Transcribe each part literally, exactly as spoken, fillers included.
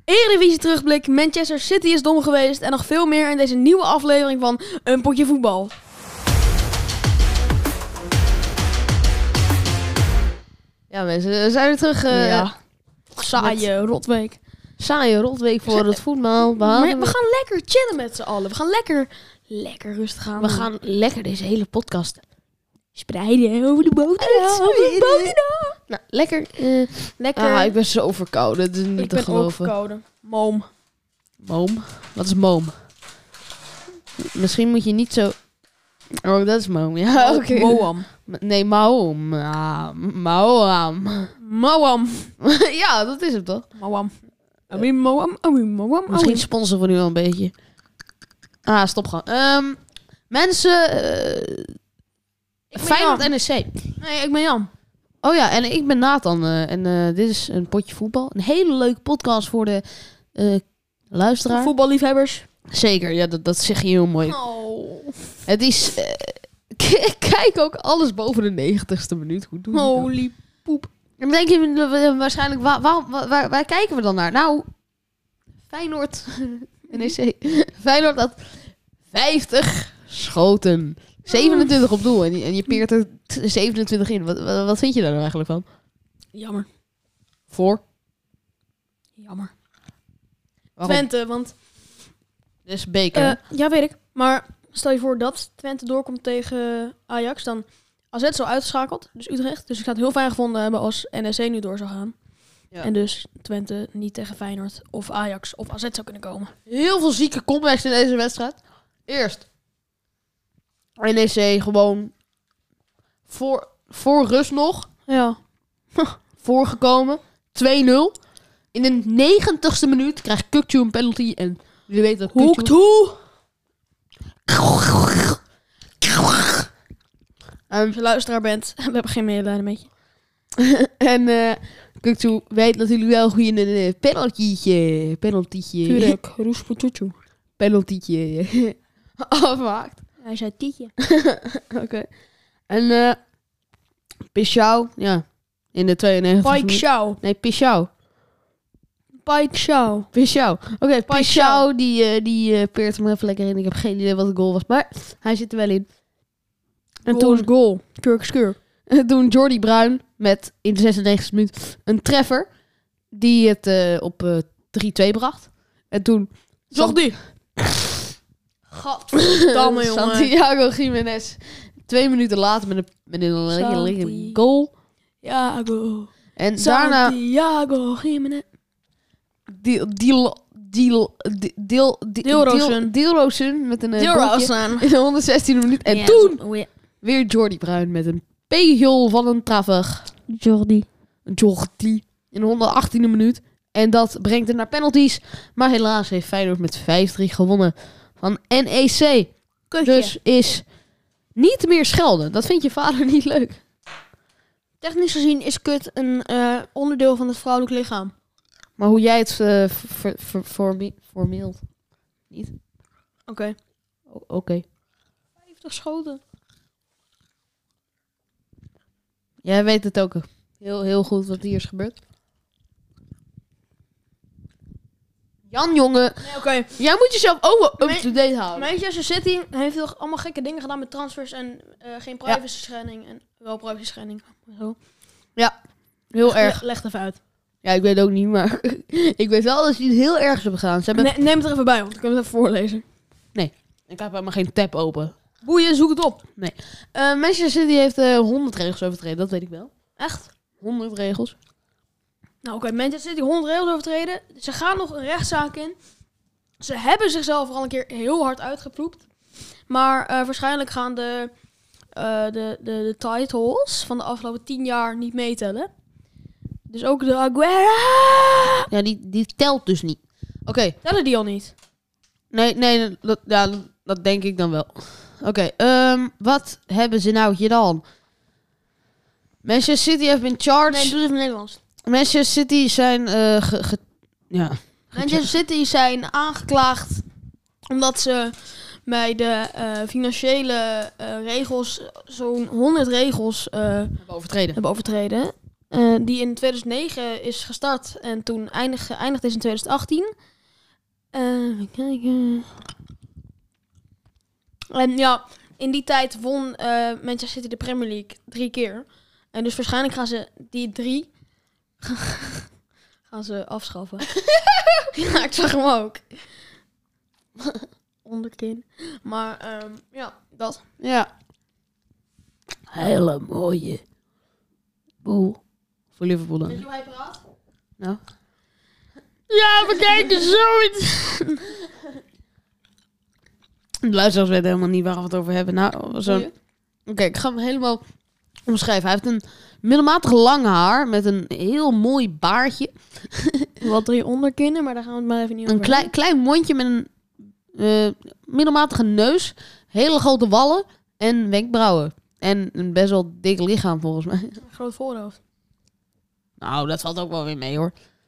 Eredivisie terugblik, Manchester City is dom geweest en nog veel meer in deze nieuwe aflevering van Een Potje Voetbal. Ja mensen, we zijn weer terug. Uh, ja. Saaie rotweek. Saaie rotweek voor het voetbal. Maar we gaan lekker chillen met z'n allen. We gaan lekker, lekker rustig aan. We gaan lekker deze hele podcast spreiden over de boterham. Over de boterham. Nou, lekker. Uh, lekker. Ah, ik ben zo verkouden. Het is niet ik te ben geloven. ook verkouden. Moom. Moom? Wat is moom? Misschien moet je niet zo... Oh, dat is moom. Ja, oké. Okay. Moam. Nee, maom. Ah, maam. Moam. Ja, dat is het toch? Moam. Ami moam, ami moam. Misschien sponsoren we nu wel een beetje. Ah, stop gewoon. Um, mensen... Uh, Feyenoord N E C. Nee, ik ben Jan. Oh ja, en ik ben Nathan. Uh, en uh, dit is een potje voetbal. Een hele leuke podcast voor de uh, luisteraar. Voetballiefhebbers. Zeker, ja, dat, dat zeg je heel mooi. Oh. Het is... Uh, kijk ook alles boven de negentigste minuut. Hoe doen Holy poep. En dan denk je waarschijnlijk, waar, waar, waar, waar kijken we dan naar? Nou, Feyenoord N E C. Feyenoord had vijftig schoten. zevenentwintig op doel. En je, en je peert er zevenentwintig in. Wat, wat, wat vind je daar nou eigenlijk van? Jammer. Voor? Jammer. Waarom? Twente, want... Dit is beker. Uh, ja, weet ik. Maar stel je voor dat Twente doorkomt tegen Ajax, dan A Z is al uitgeschakeld, dus Utrecht. Dus ik zou het heel fijn gevonden hebben als N E C nu door zou gaan. Ja. En dus Twente niet tegen Feyenoord of Ajax of A Z zou kunnen komen. Heel veel zieke comebacks in deze wedstrijd. Eerst N E C gewoon voor, voor rust nog. Ja. Voorgekomen. twee nul. In de negentigste minuut krijgt Kukçu een penalty. En jullie weten dat Hoek toe! Um, Als je luisteraar bent, we hebben geen medelijden met je. En uh, Kukçu weet natuurlijk wel hoe je een uh, penaltytje, penaltytje... Tuurlijk, roespoetjoetjoe. Penaltytje afmaakt. Hij zei tietje. Oké. Okay. En uh, Pichau, ja, in de tweeënnegentigste Pike Shaw. Nee, Pichau. Pike Shaw. Pichau. Oké, okay, Pichau, die, uh, die uh, peert hem even lekker in. Ik heb geen idee wat de goal was, maar hij zit er wel in. En goal toen goal. Kurk skur. En toen Jordi Bruin met in de zesennegentigste minuut een treffer die het uh, op uh, drie twee bracht. En toen Jordi. Gadverdamme, jongen. Santiago Gimenez twee minuten later met een, met een lekker, lekker goal. Santiago. En daarna Santiago Gimenez. Deal, deal, deal, deal, Deelrozen. Deelrozen met een Deelrozen in de honderdzestiende minuut. En yes. Toen oh, yeah. weer Jordi Bruin met een pegel van een traffer. Jordi. Jordi. In de honderdachttiende minuut. En dat brengt het naar penalties. Maar helaas heeft Feyenoord met vijf drie gewonnen van N E C. Kutje. Dus is niet meer schelden. Dat vindt je vader niet leuk. Technisch gezien is kut een uh, onderdeel van het vrouwelijk lichaam. Maar hoe jij het uh, ver, ver, ver, formeelt. Niet? Oké. Okay. Oké. Okay. vijftig schoten. Jij weet het ook heel, heel goed wat hier is gebeurd. Jan, jongen. Nee, okay. Jij moet jezelf ook wel up-to-date houden. Manchester City heeft toch allemaal gekke dingen gedaan met transfers en uh, geen privacy schending. En wel privacy schending. Zo. Ja, heel leg, erg. Leg, leg het even uit. Ja, ik weet ook niet, maar ik weet wel dat ze iets heel ergs hebben gedaan. Ze hebben... Ne- neem het er even bij, want ik kan het even voorlezen. Nee, ik heb helemaal geen tab open. Boeien, zoek het op. Nee. Uh, Manchester City heeft uh, honderd regels overtreden, dat weet ik wel. Echt? honderd regels. Nou oké, okay. Manchester City honderd regels overtreden. Ze gaan nog een rechtszaak in. Ze hebben zichzelf al een keer heel hard uitgeploept. Maar uh, waarschijnlijk gaan de, uh, de, de, de titles van de afgelopen tien jaar niet meetellen. Dus ook de Aguero. Ja, die, die telt dus niet. Oké. Okay. Tellen die al niet? Nee, nee, dat, ja, dat denk ik dan wel. Oké, okay, um, wat hebben ze nou gedaan? Manchester City heeft been charged. Nee, doe het in Nederlands. Manchester City zijn uh, ge, ge, ja. Manchester City zijn aangeklaagd omdat ze bij de uh, financiële uh, regels zo'n honderd regels uh, hebben overtreden. Hebben overtreden. Uh, die in tweeduizend negen is gestart. En toen eindig, eindigde is in tweeduizend achttien. Uh, even kijken. En ja, in die tijd won uh, Manchester City de Premier League drie keer. En dus waarschijnlijk gaan ze die drie... gaan ze afschaffen. Ja, ik zag hem ook. Onderkin. Maar um, ja, dat. Ja. Hele mooie boel. Voor Liverpool dan. Weet je hoe hij praat? Nou. Ja, we kijken zoiets. De luisteraars weten helemaal niet waar we het over hebben. Nou, zo. Oké, okay, ik ga hem helemaal omschrijven. Hij heeft een middelmatig lang haar met een heel mooi baardje. Wat drie onderkinnen, maar daar gaan we het maar even niet over. Een klein, klein mondje met een uh, middelmatige neus, hele grote wallen en wenkbrauwen. En een best wel dik lichaam volgens mij. Een groot voorhoofd. Nou, dat valt ook wel weer mee hoor.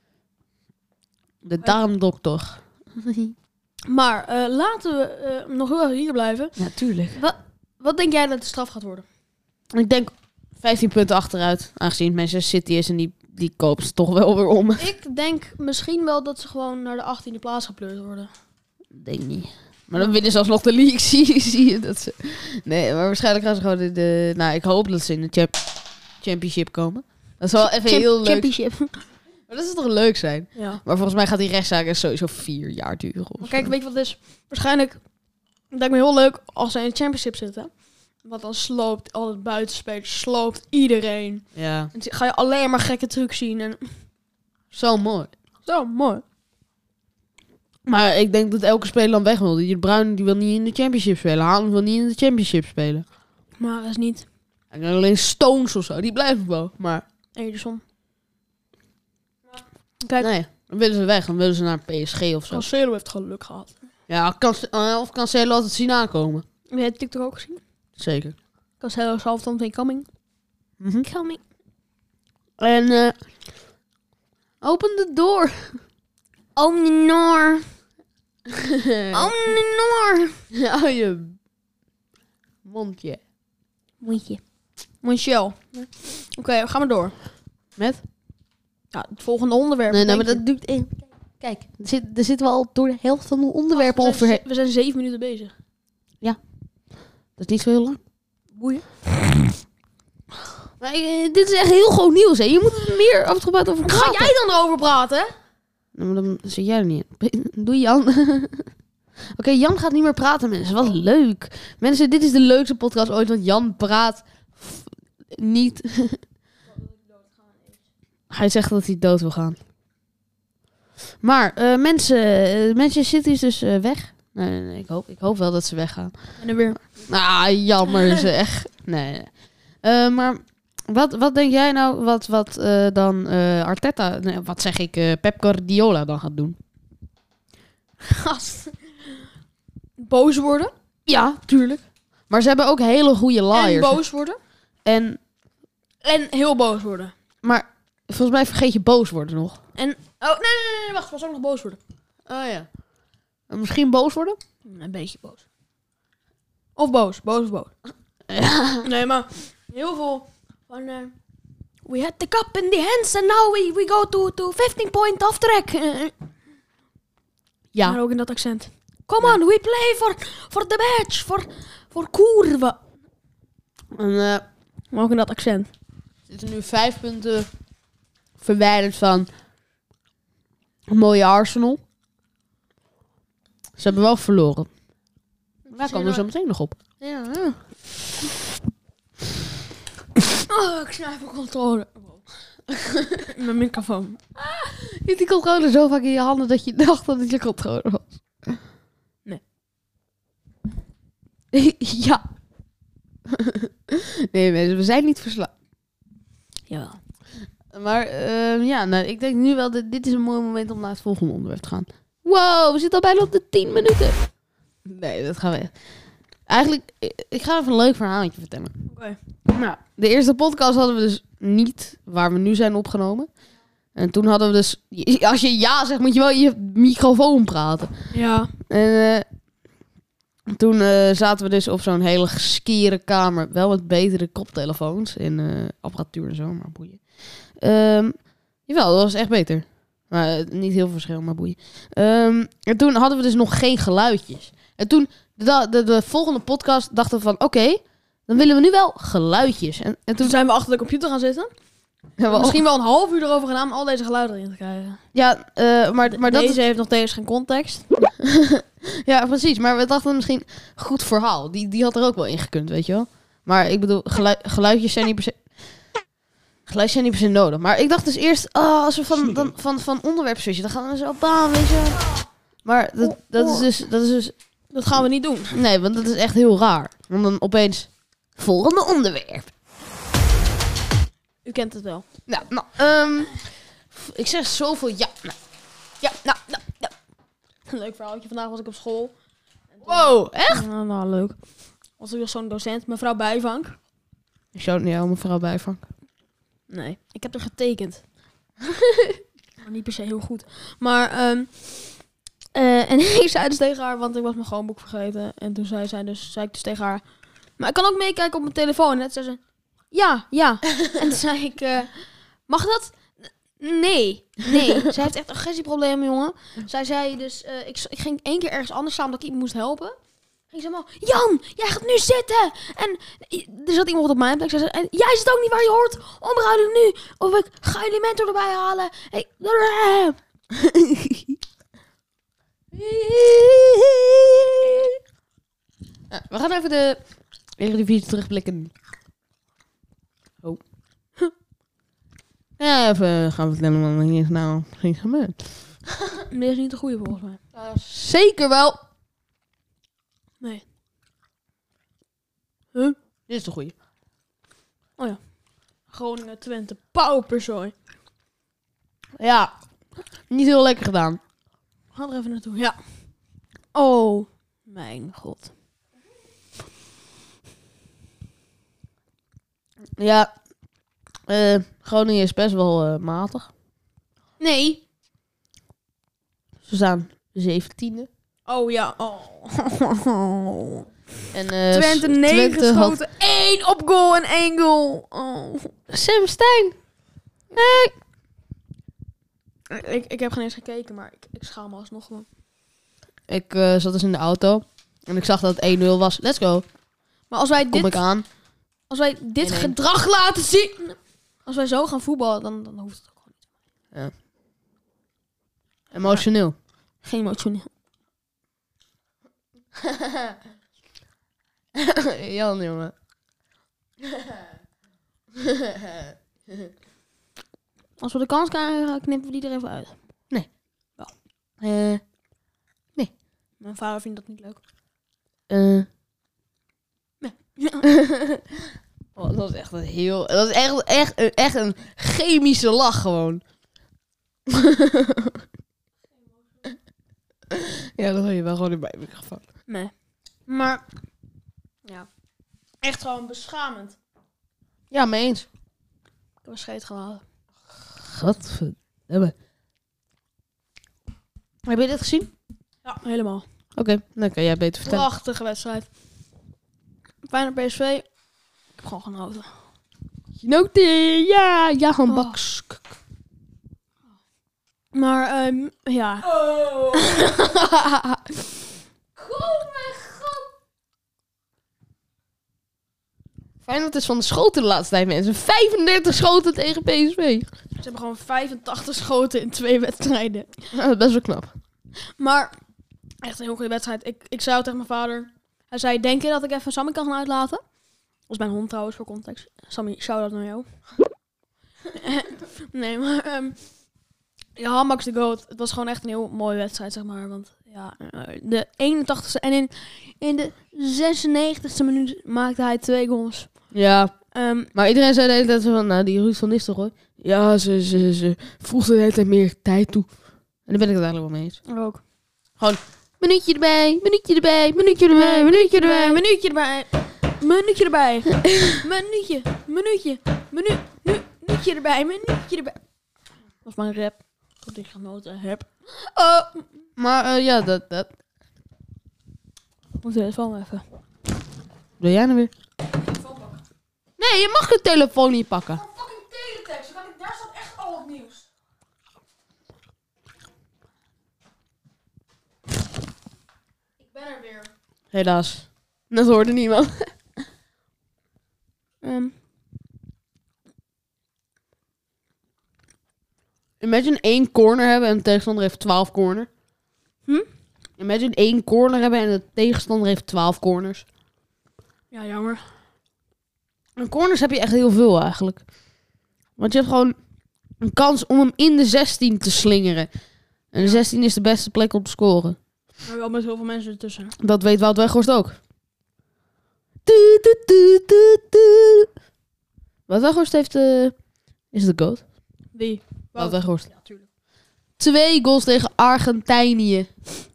De darmdokter. Maar uh, laten we uh, nog heel even hier blijven. Ja, tuurlijk. Wat, wat denk jij dat de straf gaat worden? Ik denk vijftien punten achteruit. Aangezien het Manchester City is en die, die koopt ze toch wel weer om. Ik denk misschien wel dat ze gewoon naar de achttiende plaats gepleurd worden. Denk niet. Maar dan winnen ze alsnog de league. Zie, zie je dat ze... Nee, maar waarschijnlijk gaan ze gewoon de... de nou, ik hoop dat ze in de champ, championship komen. Dat zou wel even Champ- heel leuk... Championship. Maar dat zou toch leuk zijn? Ja. Maar volgens mij gaat die rechtszaak sowieso vier jaar duren. Maar kijk, weet je wat het is? Waarschijnlijk... Het lijkt me heel leuk als ze in de championship zitten. Want dan sloopt al het buitenspelers, sloopt iedereen. Ja. En dan ga je alleen maar gekke trucs zien. En... Zo mooi. Zo, mooi. Maar ik denk dat elke speler dan weg wil. Die de Bruin die wil niet in de championship spelen. Haaland wil niet in de championship spelen. Maar dat is niet. En alleen Stones of zo, die blijven wel. Maar Ederson. Kijk, nee, dan willen ze weg. Dan willen ze naar P S G of zo. Cancelo heeft geluk gehad. Ja, kan, uh, of Cancelo altijd zien aankomen. Heb je het TikTok ook gezien? Zeker. Cancelo is half dan coming. Mm-hmm. Coming. En uh, open de door. Oh, Noor. Oh, Noor. Hou je mondje. Mondje. Mondje. Oké, okay, gaan we door. Met? Ja, het volgende onderwerp. Nee, nee, maar denk dat duurt... één. Kijk, er, zit, er zitten we al door de helft van de onderwerpen we, ongeveer. zijn, we zijn zeven minuten bezig. Dat is niet zo heel lang. Boeien. Maar uh, dit is echt heel groot nieuws, hè. Je moet er meer af en toe over praten. Ga jij dan erover praten? Nou, maar dan zit jij er niet in. Doe Jan. Oké, okay, Jan gaat niet meer praten, mensen. Wat leuk. Mensen, dit is de leukste podcast ooit, want Jan praat f- niet. Hij zegt dat hij dood wil gaan. Maar uh, mensen, uh, Manchester City is dus uh, weg. Nee, nee, nee, ik hoop, ik hoop wel dat ze weggaan. En dan weer. Ah, jammer zeg. Nee, nee. Uh, maar wat, wat denk jij nou wat, wat uh, dan uh, Arteta, nee, wat zeg ik, uh, Pep Guardiola dan gaat doen? Gast. Boos worden. Ja, tuurlijk. Maar ze hebben ook hele goede En liars. boos worden. En, En heel boos worden. maar volgens mij vergeet je boos worden nog. En... Oh, nee, nee, nee, wacht. Was ook nog boos worden. Oh ja. En misschien boos worden? Een beetje boos. Of boos. Boos of boos. Ja. Nee, maar heel veel van... Uh, we had the cup in the hands and now we, we go to, to fifteen point off track. Uh, Ja. Maar ook in dat accent. Come on, we play for, for the match. For, for Kurva. En, uh, Maar ook in dat accent. we zitten nu vijf punten verwijderd van een mooie Arsenal. Ze hebben wel verloren. Daar komen we zo meteen nog op. Ja, ja. Oh, ik snijp mijn controle. Mijn microfoon. Je hebt die controller zo vaak in je handen dat je dacht dat het je controller was. Nee. Ja. Nee mensen, we zijn niet verslaafd. Jawel. Maar uh, ja, nou, ik denk nu wel dat dit is een mooi moment om naar het volgende onderwerp te gaan. Wow, we zitten al bijna op de tien minuten. Nee, dat gaan we echt. Eigenlijk, ik, ik ga even een leuk verhaaltje vertellen. Oké. Okay. Nou, de eerste podcast hadden we dus niet waar we nu zijn opgenomen. En toen hadden we dus... Als je ja zegt, moet je wel in je microfoon praten. Ja. En uh, toen uh, zaten we dus op zo'n hele geskiere kamer. Wel met betere koptelefoons en uh, apparatuur en zo, maar boeien. Um, jawel, dat was echt beter. Maar uh, niet heel veel verschil, maar boeien. Um, en toen hadden we dus nog geen geluidjes. En toen, de, de, de volgende podcast, dachten we van... Oké, okay, dan willen we nu wel geluidjes. En, en toen, Toen zijn we achter de computer gaan zitten. ja, wel, Misschien wel een half uur erover gedaan om al deze geluiden erin te krijgen. Ja, uh, maar, maar dat deze is... heeft nog steeds geen context. Ja, precies. Maar we dachten misschien... Goed verhaal. Die, die had er ook wel in gekund, weet je wel. Maar ik bedoel, gelu- geluidjes zijn niet per se... Geluidjes zijn niet per se nodig. Maar ik dacht dus eerst... Oh, als we van, dan, van, van onderwerp switchen, dan gaan we zo... Bam, weet je. Maar dat, dat, is dus, dat is dus... Dat gaan we niet doen. Nee, want dat is echt heel raar. Want dan opeens... Volgende onderwerp. U kent het wel. Nou, nou um, ik zeg zoveel ja. Nou, ja, nou, nou, nou. Een leuk verhaaltje. Vandaag was ik op school. Wow, echt? Nou, nou leuk. Was ik dus zo'n docent, mevrouw Bijvank. Ik zou niet jou, mevrouw Bijvank. Nee, ik heb er getekend. Maar niet per se heel goed. Maar, um, uh, en ik zei dus tegen haar, want ik was mijn schoonboek vergeten. En toen zei, zij dus, zei ik dus tegen haar... Maar ik kan ook meekijken op mijn telefoon. En toen zei ze... Ja, ja. En toen zei ik... Uh, mag dat? Nee, nee. Zij heeft echt agressieproblemen, jongen. Zij zei dus... Uh, ik, ik ging één keer ergens anders staan omdat ik iemand moest helpen. Ging ze allemaal... Jan, jij gaat nu zitten! En er zat iemand op mijn plek. Zij zei... En jij zit ook niet waar je hoort. Omruilen nu. Of ik ga jullie mentor erbij halen. Hey. Ja, we gaan even de Eredivisie terugblikken. Oh. Ja, even gaan we vertellen wat er hier is nou ging gebeuren. Dit is niet de goede volgens mij. Uh, zeker wel. Nee. Huh? Dit is de goede. Oh ja. Groningen Twente. Pauwpersooi. Ja. Niet heel lekker gedaan. Ga er even naartoe. Ja. Oh. Mijn god. Ja. Uh, Groningen is best wel uh, matig. Nee. Ze staan zeventiende. Oh ja. Oh. En, uh, Twente negen Twente geschoten. Had... één op goal en één goal. Oh. Sam Stein. Hey. Ik, ik heb geen eens gekeken, maar ik, ik schaam me alsnog gewoon. Ik uh, zat dus in de auto. En ik zag dat het één nul was. Let's go. Maar als wij Kom dit, ik aan. Als wij dit één één. gedrag laten zien... Als wij zo gaan voetballen, dan, dan hoeft het ook gewoon niet. Ja. Emotioneel. Geen emotioneel. Jan, jongen. Als we de kans krijgen, knippen we die er even uit. Nee. Wel. Uh, nee. Mijn vader vindt dat niet leuk. Uh. Nee. Oh, dat was echt een heel... Dat was echt, echt, echt een chemische lach gewoon. Ja, dat hoor je wel gewoon in mijn microfoon. Nee. Maar, ja. Echt gewoon beschamend. Ja, mee eens. Ik heb een scheet gehaald. Godverdomme. Heb je dit gezien? Ja, helemaal. Oké, okay, dan kan jij beter vertellen. Prachtige wedstrijd. Feyenoord P S V. Ik heb gewoon genoten. Genoten, ja, ja, Oh. handbaks. Maar, um, ja. Oh. Oh mijn god. Feyenoord is van de schoten de laatste tijd, mensen. vijfendertig schoten tegen P S V. Ze hebben gewoon vijfentachtig schoten in twee wedstrijden. Ja, dat is best wel knap. Maar, echt een heel goede wedstrijd. Ik, ik zei het tegen mijn vader. Hij zei, denk je dat ik even Sammy kan gaan uitlaten? Dat is mijn hond trouwens, voor context. Sammy, shout-out naar jou. Nee, maar... Um, ja, Max de Goat. Het was gewoon echt een heel mooie wedstrijd, zeg maar. Want ja, de eenentachtigste en in, in de zesennegentigste minuut maakte hij twee goals. Ja, Um, maar iedereen zei de hele tijd van, nou, die Ruud van Nistelrooy. Ja, ze, ze, ze voegde de hele tijd meer tijd toe. En daar ben ik het eigenlijk wel mee eens. ik ook. Gewoon, minuutje erbij, minuutje erbij, minuutje erbij, minuutje erbij. Minuutje erbij. Minuutje erbij. Minuutje. Minuutje. Minu, nu, minuutje erbij. Minuutje erbij. Dat is mijn rap. Dat ik genoten heb. Oh. Maar uh, ja, dat, dat. Moet je telefoon even. Doe jij nou weer? Nee, je mag je telefoon niet pakken. Fucking teletext. Daar staat ben er weer. Helaas. Dat hoorde niemand. Um, Imagine één corner hebben en de tegenstander heeft twaalf corner. Hm? Imagine één corner hebben en de tegenstander heeft twaalf corners. ja, jammer. En corners heb je echt heel veel eigenlijk. Want je hebt gewoon een kans om hem in de zestien te slingeren. En de zestien is de beste plek om te scoren. Maar wel met heel veel mensen ertussen. Dat weet Wout Weghorst ook. Tu, tu, tu, tu, tu. Wout Weghorst heeft... Uh, is de goat? Wie? Wout Weghorst. Ja, tuurlijk. Twee goals tegen Argentinië.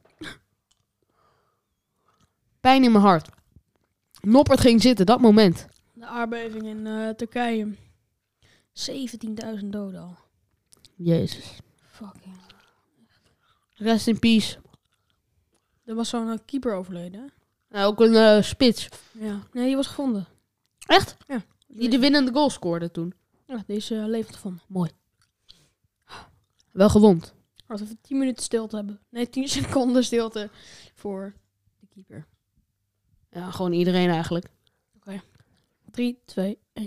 Pijn in mijn hart. Noppert ging zitten, dat moment. De aardbeving in uh, Turkije. zeventienduizend doden al. Jezus. Fucking. Rest in peace. Er was zo'n uh, keeper overleden, hè? Nou, ook een uh, spits. Ja. Nee, die was gevonden. Echt? Ja. Die de winnende goal scoorde toen. Ja, die is uh, levend gevonden. Mooi. Wel gewond. Laten we tien minuten stilte hebben. Nee, tien seconden stilte voor de keeper. Ja, gewoon iedereen eigenlijk. drie, twee, één.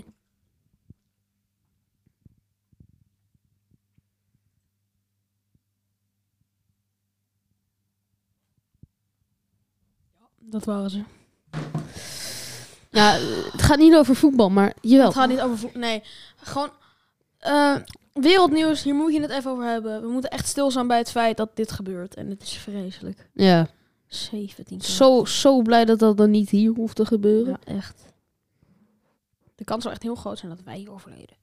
Ja, dat waren ze. Ja, het gaat niet over voetbal, maar jawel. Het gaat niet over voetbal. Nee, gewoon uh, wereldnieuws. Hier moet je het even over hebben. We moeten echt stilstaan bij het feit dat dit gebeurt. En het is vreselijk. Ja. zeventien keer. Zo, zo blij dat dat dan niet hier hoeft te gebeuren. Ja, echt. De kans zou echt heel groot zijn dat wij hier overleden.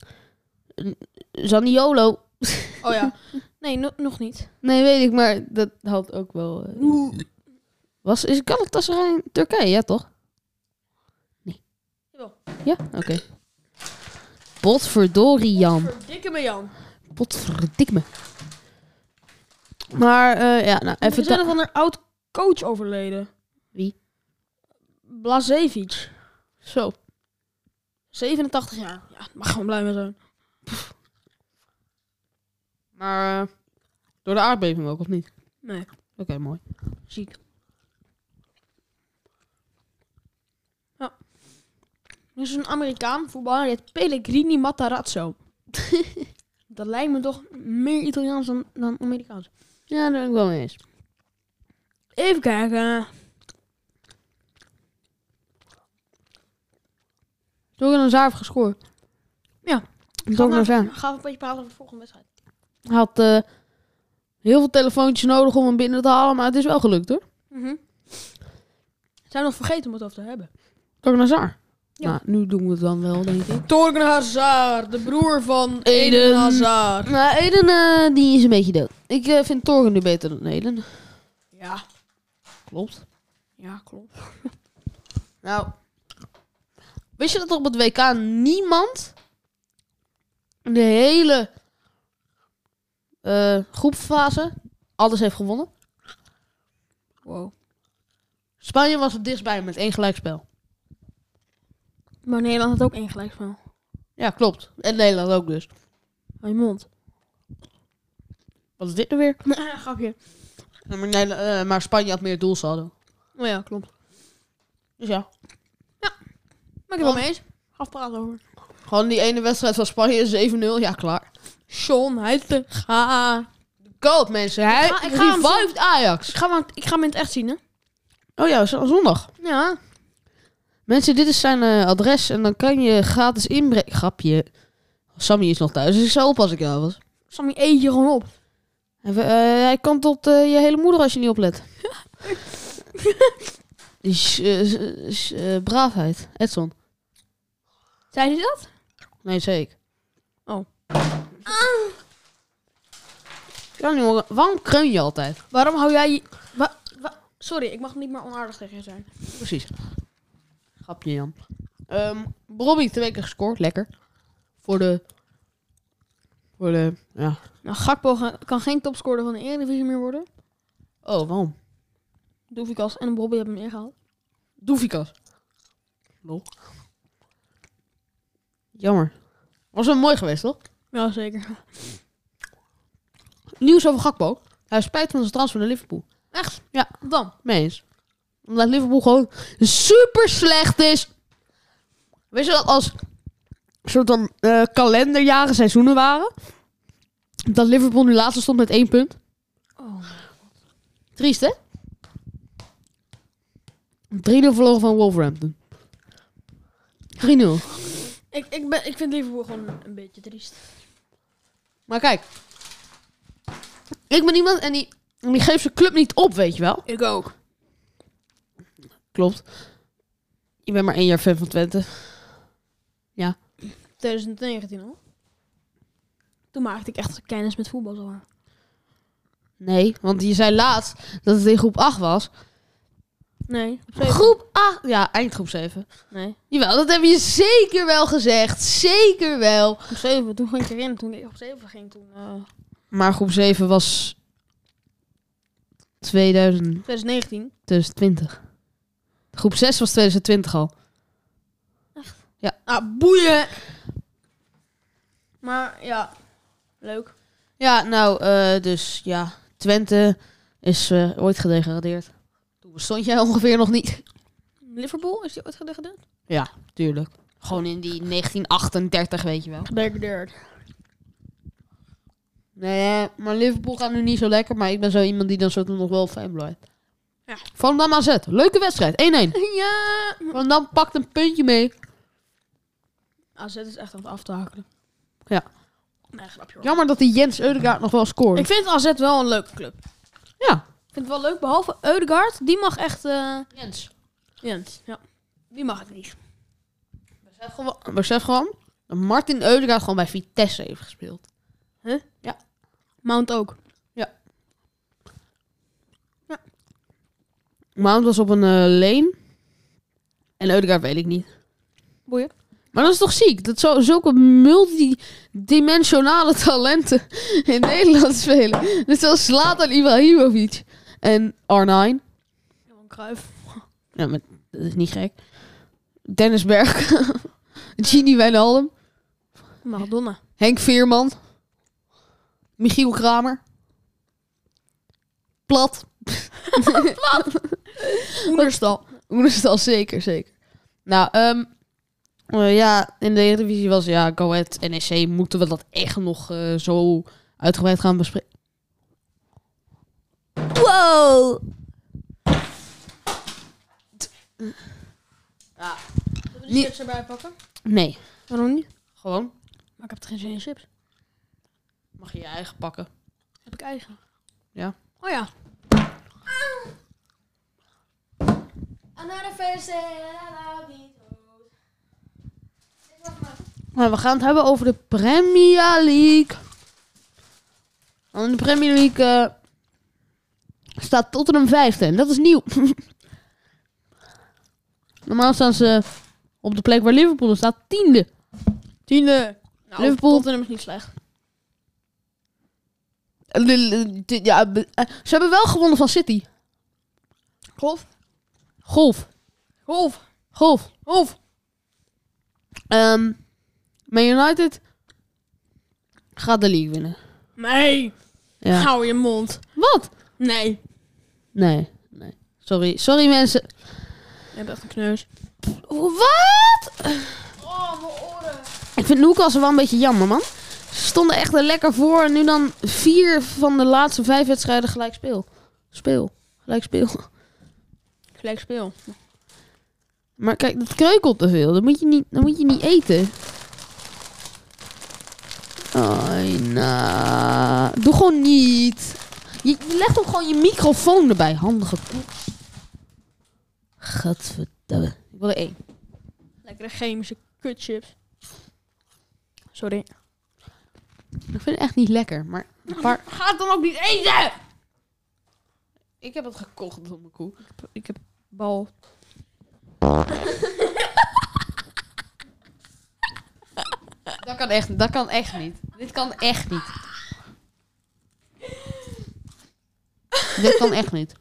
Zaniolo. Oh ja. Nee, no- nog niet. Nee, weet ik, maar dat had ook wel... Uh... Was, is Galatasaray in Turkije, ja toch? Nee. Jawel. Ja? Oké. Okay. Potverdorie, Jan. Verdikke me, Jan. Potverdik me. Maar, uh, ja, nou, Even even... er is Ta- een van een oud coach overleden. Wie? Blazevic. Zo. zevenentachtig jaar. Ja, mag gewoon blij mee zijn. Maar, uh, door de aardbeving ook, of niet? Nee, Oké, okay, mooi. ziek. Ja. Er is een Amerikaan voetballer, die heet Pellegrini Matarazzo. Dat lijkt me toch meer Italiaans dan, dan Amerikaans. Ja, daar ben ik wel mee eens. Even kijken. Torgan Hazard heeft gescoord. Ja. Torgan Hazard. Gaan we een beetje praten over de volgende wedstrijd. Hij had uh, heel veel telefoontjes nodig om hem binnen te halen, maar het is wel gelukt, hoor. Mm-hmm. Zijn we nog vergeten om het over te hebben? Torgan Hazard. Ja. Nou, nu doen we het dan wel, denk ik. Torgan Hazard, de broer van Eden. Eden Hazard. Nou, Eden, uh, die is een beetje dood. Ik uh, vind Torgan nu beter dan Eden. Ja. Klopt. Ja, klopt. Nou, wist je dat er op het W K niemand in de hele uh, groepfase alles heeft gewonnen? Wow. Spanje was het dichtstbij met één gelijkspel. Maar Nederland had ook één gelijkspel. Ja, klopt. En Nederland ook dus. Hou je mond. Wat is dit nu weer? Grapje. Ja, maar, Nederland, uh, maar Spanje had meer doelsaldo. Oh ja, klopt. Dus ja. Maar ik heb wel mee eens. Afpraten over. Gewoon die ene wedstrijd van Spanje, zeven nul. Ja, klaar. John Heitinga. Goat, mensen. Hij ga- ik ga hem revived Ajax. Ik ga, hem, ik ga hem in het echt zien, hè? Oh ja, z- zondag. Ja. Mensen, dit is zijn uh, adres en dan kan je gratis inbreken. Grapje. Sammy is nog thuis, dus ik zou op als ik jou was. Sammy, eet je gewoon op. En, uh, hij kan tot uh, je hele moeder als je niet oplet. is, uh, is uh, braafheid. Edson. Zei hij dat? Nee, zei ik. Oh. Ja, jongen, waarom kreun je altijd? Waarom hou jij je... Wa- wa- Sorry, ik mag niet meer onaardig tegen je zijn. Precies. Grapje, Jan. Um, Bobby twee keer gescoord, lekker. Voor de... Voor de... Ja. Nou, Gakpo ga- kan geen topscorer van de Eredivisie meer worden. Oh, waarom? Doefikas en Bobby hebben hem ingehaald. Doefikas. Lol. Jammer. Was wel mooi geweest, toch? Ja, zeker. Nieuws over Gakpo. Hij spijt van zijn transfer naar Liverpool. Echt? Ja. Dan? Mee eens. Omdat Liverpool gewoon super slecht is. Weet je dat als soort van uh, kalenderjaren seizoenen waren? Dat Liverpool nu laatste stond met één punt. Oh. Triest, hè? drie nul verloren van Wolverhampton. drie nul. Ik, ik, ben, ik vind Liverpool gewoon een, een beetje triest. Maar kijk. Ik ben iemand en die, en die geeft zijn club niet op, weet je wel? Ik ook. Klopt. Je bent maar één jaar fan van Twente. Ja. twintig negentien al. Toen maakte ik echt kennis met voetbal. Zo. Nee, want je zei laatst dat het in groep acht was. Nee. Zeven. Groep acht? Ja, eindgroep zeven. Nee. Jawel, dat heb je zeker wel gezegd. Zeker wel. Groep zeven. Toen ging ik erin. Toen ik op zeven ging. Toen, uh... Maar groep zeven was tweeduizend twintig negentien. twintig twintig. Groep zes was twintig twintig al. Echt? Ja. Ah, boeien. Maar ja, leuk. Ja, nou, uh, dus ja. Twente is uh, ooit gedegradeerd. Toen bestond jij ongeveer nog niet. Liverpool, is die ooit gedegradeerd? Ja, tuurlijk. Gewoon in die negentien achtendertig, weet je wel. Gedegradeerd. Nee, maar Liverpool gaat nu niet zo lekker. Maar ik ben zo iemand die dan zo nog wel fijn blijft. Ja. Van Dam A Z. Leuke wedstrijd. één één. Ja. Van Dam pakt een puntje mee. A Z is echt aan het aftakelen. Ja. Nee, grapje hoor. Jammer dat die Jens Ødegaard nog wel scoort. Ik vind A Z wel een leuke club. Ja. Ik vind het wel leuk, behalve Ødegaard. Die mag echt... Uh... Jens. Jens, ja. Die mag ik niet. Besef gewoon, besef gewoon dat Martin Ødegaard gewoon bij Vitesse heeft gespeeld. Huh? Ja. Mount ook. Ja. Ja. Mount was op een uh, leen. En Ødegaard weet ik niet. Boeien. Maar dat is toch ziek? Dat zo, zulke multidimensionale talenten in Nederland spelen. Dus zoals Zlatan Ibrahimovic en R negen. Johan Cruijff. Ja, maar dat is niet gek. Dennis Berg. Gini Wijnaldum. Maradona. Henk Veerman. Michiel Kramer. Plat. Plat. Oenerstal. Oenerstal, zeker, zeker. Nou, um, uh, ja, in de Eredivisie was ja, Go Ahead N E C. Moeten we dat echt nog uh, zo uitgebreid gaan bespreken? Wow. Ja. Zullen we die chips erbij pakken? Nee. Waarom niet? Gewoon. Maar ik heb geen zin in chips. Mag je je eigen pakken. Heb ik eigen. Ja. Oh ja. Another face Nou, we gaan het hebben over de Premier League. En in de Premier League uh, staat Tottenham vijfde. En dat is nieuw. Normaal staan ze op de plek waar Liverpool staat tiende. Tiende. Nou, Liverpool. Tottenham is niet slecht. Ja, ze hebben wel gewonnen van City. Golf. Golf. Golf. Golf. Golf. Um, Man United gaat de league winnen. Nee. Ja. Hou je mond. Wat? Nee. Nee. Nee. Sorry. Sorry mensen. Je hebt echt een kneus. Wat? Oh, mijn oren. Ik vind Newcastle wel een beetje jammer, man. Ze stonden echt er lekker voor. En nu dan vier van de laatste vijf wedstrijden gelijk speel. Speel. Gelijk speel. Gelijk speel. Maar kijk, dat kreukelt te veel. Dat moet je niet, dat moet je niet eten. Ai, nou. Doe gewoon niet. Je, je legt ook gewoon je microfoon erbij. Handige koek. Gadverdamme. Ik wil er één. Lekkere chemische kutchips. Sorry. Ik vind het echt niet lekker, maar een paar... Ga het dan ook niet eten! Ik heb het gekocht op mijn koe. Ik heb bal. Dat kan echt, dat kan echt niet. Dit kan echt niet. Dit kan echt niet.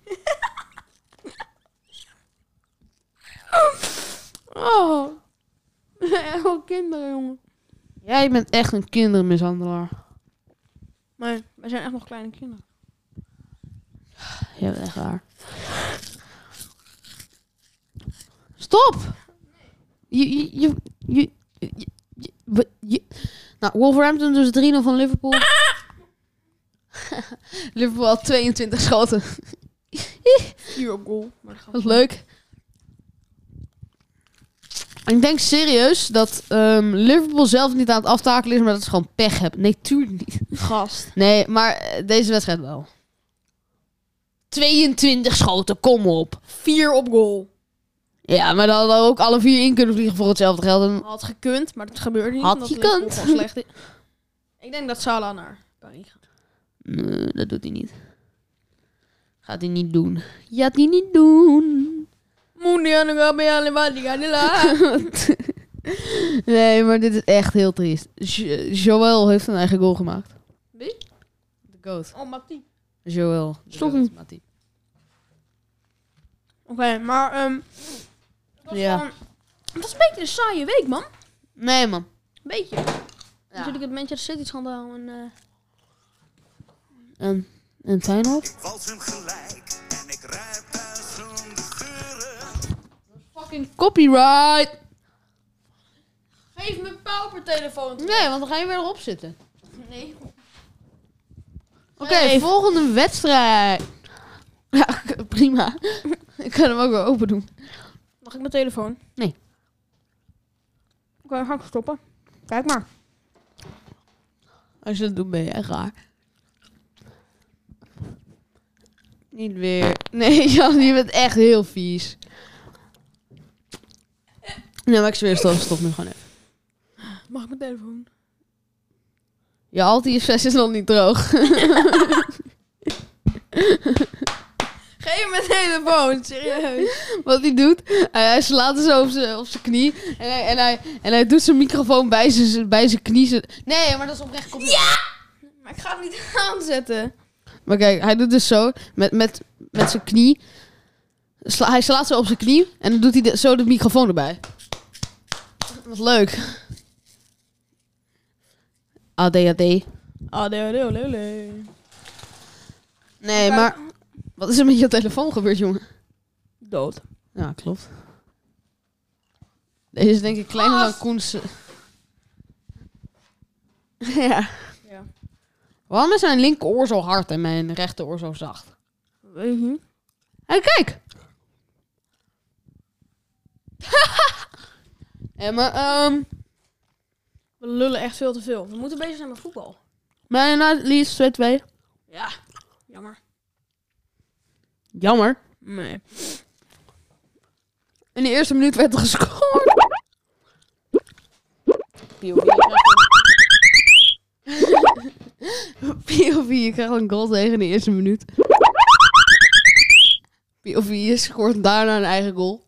Oh. Echt wel kinderen, jongen. Jij bent echt een kindermishandelaar. Maar wij zijn echt nog kleine kinderen. Jij bent echt raar. Stop! Je, je, je, je, je, je- we- je- Nou, Wolverhampton dus drie nul van Liverpool. Liverpool had tweeëntwintig schoten. Vier op goal. Maar dat gaat Wat leuk. Ik denk serieus dat ehm, Liverpool zelf niet aan het aftakelen is, maar dat ze gewoon pech hebben. Nee, tuurlijk niet. Gast. Nee, maar eh, deze wedstrijd wel. tweeëntwintig schoten, kom op. Vier op goal. Ja, maar dan hadden we ook alle vier in kunnen vliegen voor hetzelfde geld. En Had gekund, maar dat gebeurde niet. Had omdat gekund. Liverpool gewoon slecht is. Ik denk dat Salah naar Paris gaat. nee, dat doet hij niet. Gaat hij niet doen. Gaat hij niet doen. Nee, maar dit is echt heel triest. Jo- Joël heeft een eigen goal gemaakt. Wie? De goat. Oh, Mattie. Joël. de Stop goat, hem. Mattie. Oké, maar ehm het was Ja. gewoon- het was een beetje een saaie week, man. Nee, man. Beetje. Natuurlijk het Manchester City schandaal en... eh En, en Feyenoord? Valt hem gelijk en ik ruik duizenden geuren. Fucking copyright. Geef me paupertelefoon. Nee, want dan ga je weer erop zitten. Nee. Oké, Nee. volgende wedstrijd. Ja, k- prima. Ik kan hem ook weer open doen. Mag ik mijn telefoon? Nee. Oké, dan ga ik stoppen. Kijk maar. Als je dat doet, ben je echt raar. Niet weer. Nee, Jan, je bent echt heel vies. Nee, maar ik zweer, stop, stop nu gewoon even. Mag ik mijn telefoon? Je Alti-fles is nog niet droog. Geef me mijn telefoon, serieus. Wat hij doet, hij, hij slaat er zo op zijn op zijn knie. En hij, en, hij, en hij doet zijn microfoon bij zijn, bij zijn knie. Zijn- Nee, maar dat is oprecht. Ja! Maar ik ga het niet aanzetten. Maar kijk, hij doet dus zo, met, met, met zijn knie. Sla, hij slaat zo op zijn knie en dan doet hij de, zo de microfoon erbij. Wat leuk. A D A D. Adeolele. Nee, maar wat is er met je telefoon gebeurd, jongen? Dood. Ja, klopt. Deze is denk ik kleiner dan Gast! Koens. Ja. Ja. Waarom is mijn linkeroor zo hard en mijn rechteroor zo zacht? Weet je niet? Hé, kijk! Ja, maar, ehm... We lullen echt veel te veel. We moeten bezig zijn met voetbal. Man United leads twee twee. Ja. Jammer. Jammer. Nee. In de eerste minuut werd er gescoord. P O V, P O V, je krijgt een goal tegen in de eerste minuut. P O V scoort daarna een eigen goal.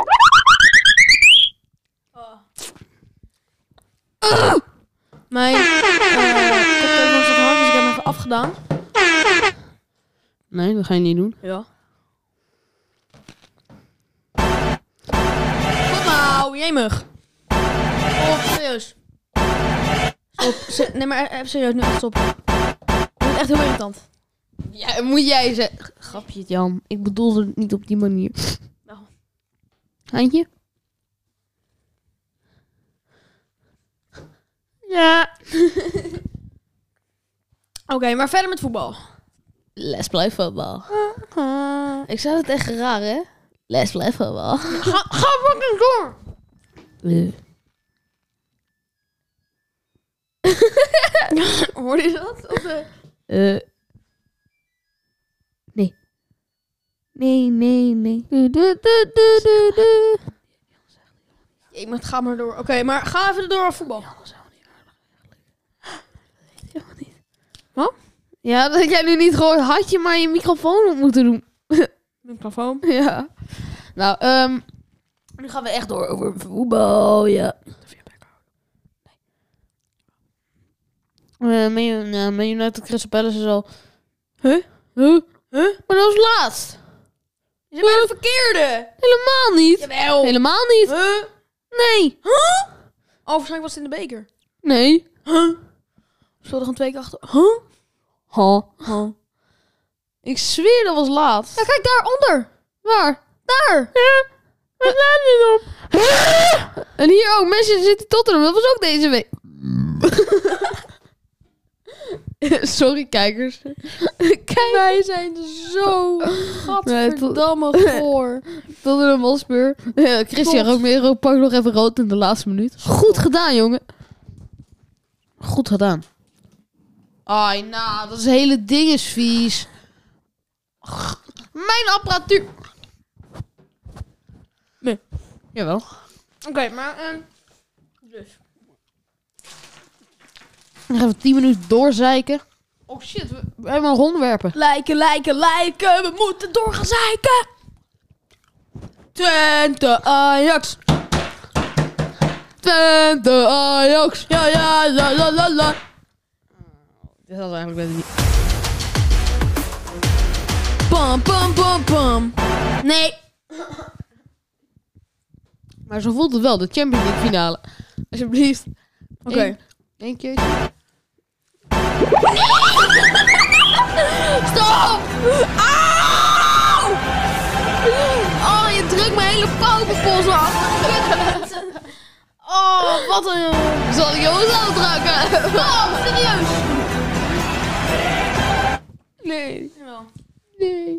Mijn uh, koptelefoon staat hard, dus ik heb hem even afgedaan. Nee, dat ga je niet doen. Ja. Goed nou, jemig. Stop, serieus. Stop. Se- nee, maar even serieus, nu echt stop. Je bent echt heel irritant. Ja, moet jij zeggen. Grapje, Jan. Ik bedoelde het niet op die manier. Nou. Handje? Ja. Oké, maar verder met voetbal. Les blijft voetbal. Ik zei het echt raar, hè? Les blijft voetbal. Ga, ga fucking door. Uh. Hoorde je dat? Of, uh... Uh. Nee. Nee, nee, nee. Du, du, du, du, du, du. Jemig, ga maar door. Oké, maar ga even door op voetbal. Wat? Ja, dat had jij nu niet gehoord. Had je maar je microfoon op moeten doen. Microfoon. Ja. Nou, ehm nu gaan we echt door over voetbal, ja. Uh, Man, uh, Man United Crystal Palace is al... Huh? Huh? Huh? Maar dat was laatst. Je bent de verkeerde. Helemaal niet. Jawel. Helemaal niet. Huh? Nee. Huh? Oh, waarschijnlijk was het in de beker. Nee. Huh? Speelde gewoon twee keer achter. Huh? Ha. Huh? Ik zweer, dat was laatst. Ja, kijk daaronder. Waar? Daar. Ja. Waar slaat dit op? En hier ook, Manchester City Tottenham. Dat was ook deze week. Sorry, kijkers. Kijk. Wij zijn zo gadverdamme goor. Tottenham Hotspur. Ja, Christian Romero pakt nog even rood in de laatste minuut. Goed gedaan, jongen. Goed gedaan. Ai, nou, dat is hele ding is vies. Mijn apparatuur. Nee. Jawel. Oké, okay, maar... Uh, dus. Dan gaan we tien minuten doorzeiken. Oh shit, we, we hebben een ronde werpen. Lijken, lijken, lijken. We moeten door gaan zeiken. Twente Ajax. Twente Ajax. Ja, ja, la, la, la, la. Dit hadden we eigenlijk beter niet. Pam, pam, pam, pam. Nee. Maar zo voelt het wel, de Champions League finale. Alsjeblieft. Oké. Okay. Eén keer. Stop! Auw! Oh, je drukt mijn hele pauperpols af. Oh, wat een... Zal ik jongens afdrukken? Oh, serieus? Nee. Jawel. Nee.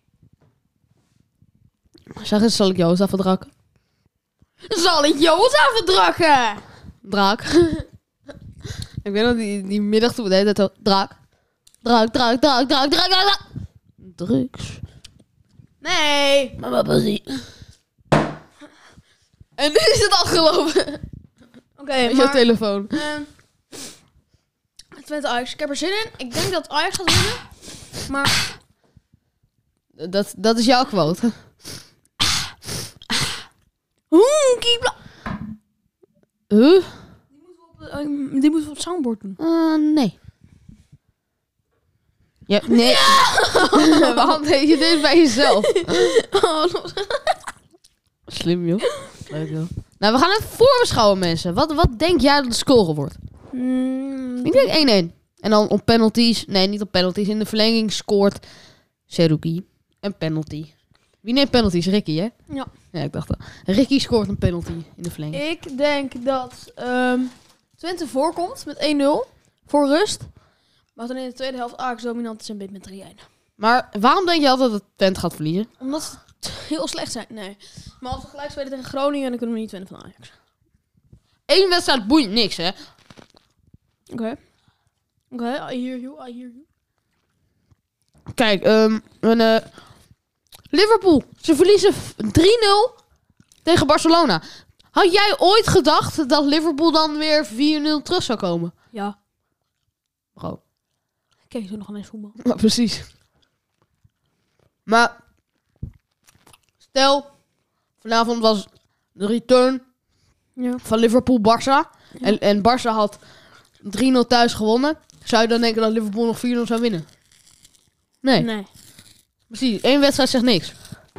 Zeg eens, zal ik Joost even drakken? Zal ik Joost even drakken? Draak. Ik weet nog, die, die middag toen we de hele tijd zo... Draak. Draak, draak, draak, draak, draak, draak. Drugs. Nee. Mama, basie. En nu is het afgelopen. Oké, Okay, maar... jouw telefoon. Uh, Twente Ajax. Ik heb er zin in. Ik denk dat Ajax gaat winnen. Maar... Dat, dat is jouw quote. Hoe, kiebla... Huh? Die moeten we op, de, uh, die moeten we op het soundboard doen. Uh, nee. Ja, nee. Ja! Waarom deed je dit bij jezelf? Oh, slim, joh. Leuk, joh. Nou, we gaan even voorbeschouwen, mensen. Wat, wat denk jij dat de score wordt? mm, Ik denk één-één. En dan op penalties. Nee, niet op penalties. In de verlenging scoort Seruki een penalty. Wie neemt penalties? Ricky, hè? Ja. Ja, ik dacht dat. Ricky scoort een penalty in de verlenging. Ik denk dat um, Twente voorkomt met één nul voor rust. Maar dan in de tweede helft Ajax dominant is en wint met drie-één. Maar waarom denk je altijd dat Twente gaat verliezen? Omdat ze heel slecht zijn. Nee. Maar als we gelijk spelen tegen Groningen, dan kunnen we niet winnen van Ajax. Eén wedstrijd boeit niks, hè? Oké. Okay. Oké, okay, I hear you, I hear you. Kijk, um, een, uh, Liverpool. Ze verliezen drie nul tegen Barcelona. Had jij ooit gedacht dat Liverpool dan weer vier nul terug zou komen? Ja. Bro. Kijk, zo nog aan eens voetbal. Ja, precies. Maar, stel, vanavond was de return Ja. van Liverpool-Barça. Ja. En, en Barça had drie nul thuis gewonnen. Zou je dan denken dat Liverpool nog vier nul zou winnen? Nee. Nee. Precies, één wedstrijd zegt niks.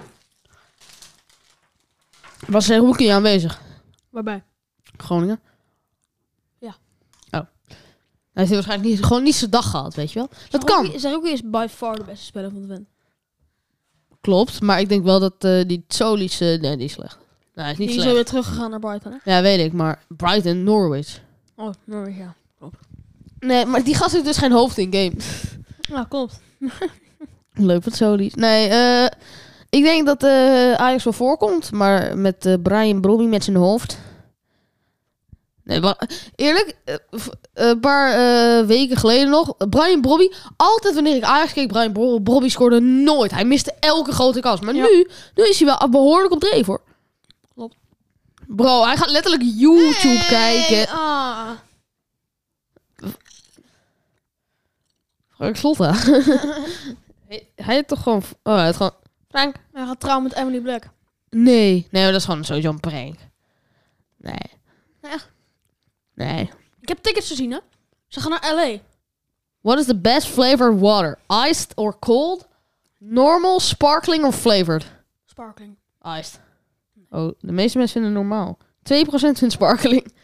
Was er Hoekie aanwezig? Waarbij? Groningen? Ja. Oh. Hij heeft waarschijnlijk niet, gewoon niet zijn dag gehad, weet je wel? Dat kan. Zerouki is by far de beste speler van de Twente. Klopt, maar ik denk wel dat uh, die Solis... Uh, nee, die is slecht. Nee, hij is niet Die is slecht. zo weer teruggegaan naar Brighton, hè? Ja, weet ik, maar Brighton, Norwich. Oh, Norwich, ja. Klopt. Nee, maar die gast heeft dus geen hoofd in game. Ja, klopt. Leuk wat Solis. Nee, uh, ik denk dat uh, Ajax wel voorkomt, maar met uh, Brian Brobby met zijn hoofd... Nee, maar eerlijk, een paar uh, weken geleden nog, Brian Brobby, altijd wanneer ik Ajax keek, Brian Bro- Brobby scoorde nooit. Hij miste elke grote kans. Maar Ja. nu, nu is hij wel behoorlijk op dreef, hoor. Klopt. Bro, hij gaat letterlijk YouTube Nee, kijken. Ah. Frank Slotta. hij, hij heeft toch gewoon... Oh, hij heeft gewoon... Frank. Hij gaat trouwen met Emily Black. Nee. Nee, dat is gewoon sowieso een prank. Nee. Ja. Nee. Ik heb tickets gezien, hè? Ze gaan naar L A. What is the best flavored water? Iced or cold? Normal, sparkling or flavored? Sparkling. Iced. Oh, de meeste mensen vinden het normaal. twee procent vindt sparkling.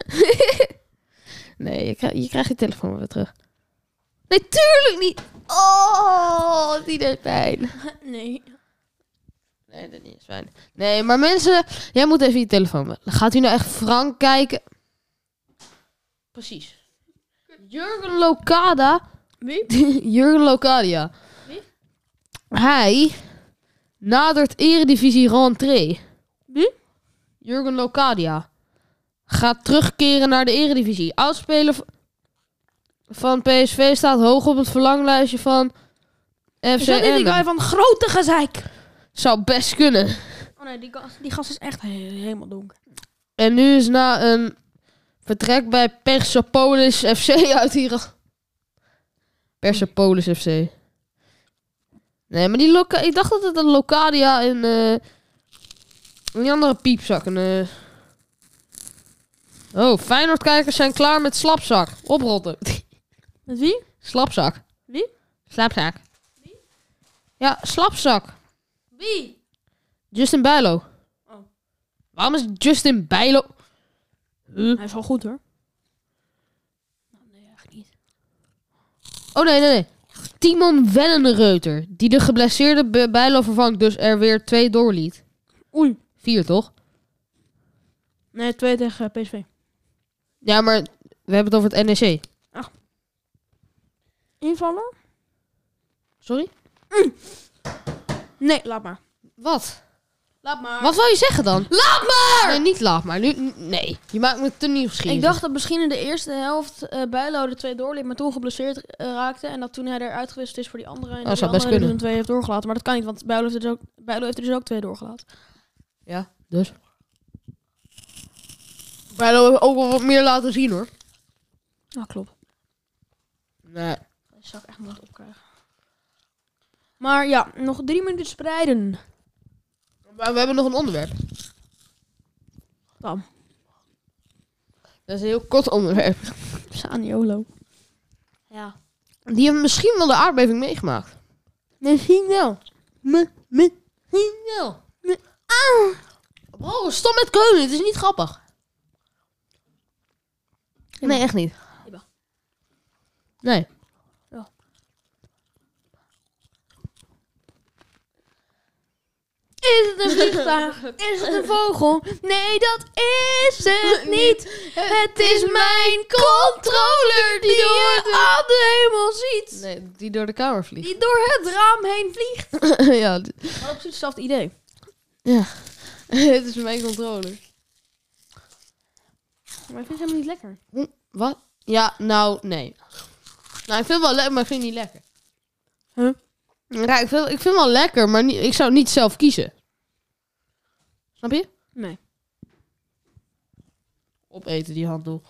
Nee, je, krijg, je krijgt je telefoon weer terug. Nee, tuurlijk niet. Oh, die deed pijn. Nee. Nee, dat niet is fijn. Nee, maar mensen, jij moet even je telefoon met. Gaat u nou echt Frank kijken? Precies. Jurgen Locada. Wie? Jurgen Locadia. Wie? Hij nadert Eredivisie rentree. Wie? Jurgen Locadia. Gaat terugkeren naar de Eredivisie. Oudspeler v- van P S V staat hoog op het verlanglijstje van F C Is dat niet die guy Emmen. van grote gezeik? Zou best kunnen. Oh nee, die gast, die gast is echt he- helemaal donker. En nu is na een vertrek bij Persepolis F C uit hier. Persepolis F C. Nee, maar die Loca ik dacht dat het een Locadia en eh die andere piepzak. En, eh Oh, Feyenoordkijkers zijn klaar met slapzak. Oprotten. Met wie? Slapzak. Wie? Slapzak. Wie? Ja, slapzak. Wie? Justin Bijlo. Oh. Waarom is Justin Bijlo... Huh? Hij is wel goed hoor. Nou, nee, eigenlijk niet. Oh nee, nee, nee. Timon Wellenreuter, die de geblesseerde Be- Bijlo vervangt, dus er weer twee doorliet. Oei. Vier, toch? Nee, twee tegen P S V. Ja, maar we hebben het over het N E C. Invallen? Sorry? Nee, laat maar. Wat? Laat maar. Wat wil je zeggen dan? Laat maar! Nee, niet laat maar. Nu, n- nee, je maakt me te nieuwsgierig. Ik dacht dat misschien in de eerste helft uh, Bijlo de twee doorliep, maar toen geblesseerd uh, raakte. En dat toen hij eruit gewisseld is voor die andere. En Dat dat zou die best andere kunnen. dus een twee heeft doorgelaten. Maar dat kan niet, want Bijlo heeft er dus ook, Bijlo heeft er dus ook twee doorgelaten. Ja, dus. Bijlo heeft ook wel wat meer laten zien, hoor. Ja, klopt. Nee. Dat zou ik echt nooit opkrijgen. Maar ja, nog drie minuten spreiden. Maar we hebben nog een onderwerp. Dan. Dat is een heel kort onderwerp. Saniolo. Ja. Die hebben misschien wel de aardbeving meegemaakt. Misschien wel. Me, me, Misschien wel. me. Bro, stop met keulen. Het is niet grappig. Nee, echt niet. Jawel. Nee. Ja. Is het een vliegtuig? Is het een vogel? Nee, dat is het niet. Het is mijn controller die je aan de hemel ziet. Nee, die door de kamer vliegt. Die door het raam heen vliegt. ja, d- Maar precies hetzelfde idee. ja. Het is mijn controller. Maar ik vind het helemaal niet lekker. Hm, Wat? Ja, nou, nee. Nou, ik vind het wel lekker, maar ik vind het niet lekker. Huh? Ja, ik vind, ik vind het wel lekker, maar niet, ik zou het niet zelf kiezen. Snap je? Nee. Opeten, die handel.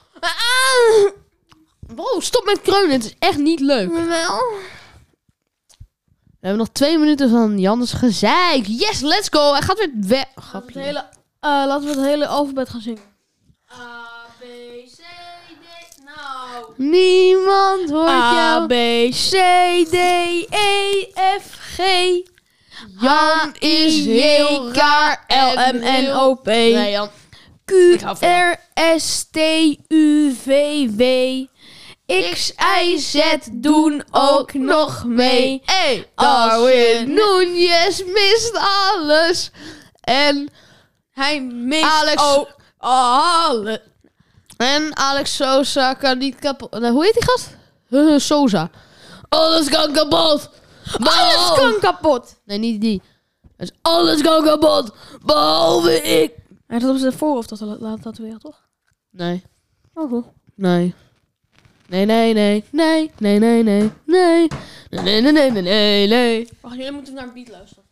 Bro, stop met kreunen. Het is echt niet leuk. Wel. We hebben nog twee minuten van Jannes gezeik. Yes, let's go. Hij gaat weer weg. Laten we Grapje. het hele, uh, laten we het hele alfabet gaan zingen. A, B, C, D. Nou. Niemand hoort A, jou. B, C, D, E, F, G. Jan is heel raar. L, M, N, O, P. Nee, Jan. Q, Ik hou van R, S, T, U, V, W. X, Y, Z doen ook nog mee. Hey, Als Darwin je- Núñez mist alles. En, Hij mist Alex- ook alles. en Alex Sosa kan niet kapot. Nou, hoe heet die gast? Huh, Sosa. Alles kan kapot. Alles Behalve- kan kapot. Nee, niet die. Dus alles kan kapot. Behalve ik. Hij had op zijn voorhoofd dat laten tatoeëren, toch? Nee. Oh, cool. Nee. Nee, nee, nee. Nee. Nee, nee, nee. Nee. Nee, nee, nee, nee, nee, nee. Wacht, jullie moeten naar een beat luisteren.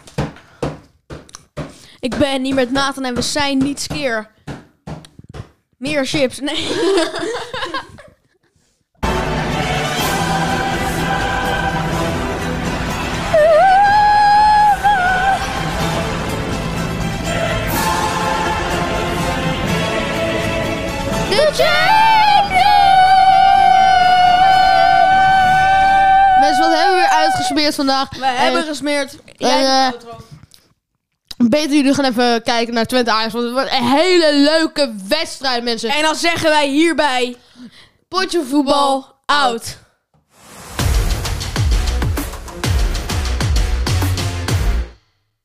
Ik ben niet met Nathan en we zijn niet skeer. Meer chips. Nee. De champion! Mensen, wat hebben we weer uitgesmeerd vandaag? We hebben gesmeerd. Jij en, eh, doet de outro. Beter jullie gaan even kijken naar Twente Ajax, want het wordt een hele leuke wedstrijd, mensen. En dan zeggen wij hierbij: Potje voetbal, bal out.